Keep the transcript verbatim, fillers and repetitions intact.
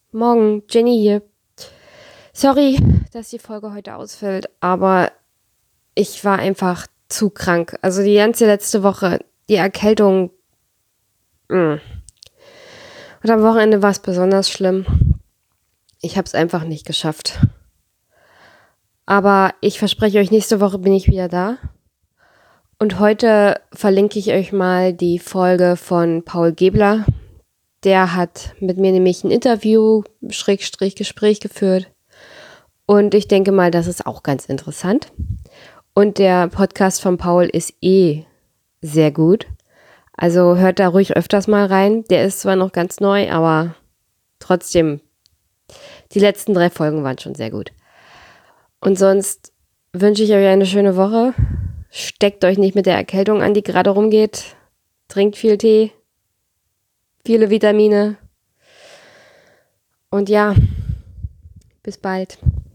Morgen, Jenny hier. Sorry, dass die Folge heute ausfällt, aber ich war einfach zu krank. Also die ganze letzte Woche, die Erkältung. Mh. Und am Wochenende war es besonders schlimm. Ich habe es einfach nicht geschafft. Aber ich verspreche euch, nächste Woche bin ich wieder da. Und heute verlinke ich euch mal die Folge von Paul Gebler. Der hat mit mir nämlich ein Interview, Schrägstrich Gespräch geführt. Und ich denke mal, das ist auch ganz interessant. Und der Podcast von Paul ist eh sehr gut. Also hört da ruhig öfters mal rein. Der ist zwar noch ganz neu, aber trotzdem, die letzten drei Folgen waren schon sehr gut. Und sonst wünsche ich euch eine schöne Woche. Steckt euch nicht mit der Erkältung an, die gerade rumgeht. Trinkt viel Tee. Viele Vitamine. Und ja, bis bald.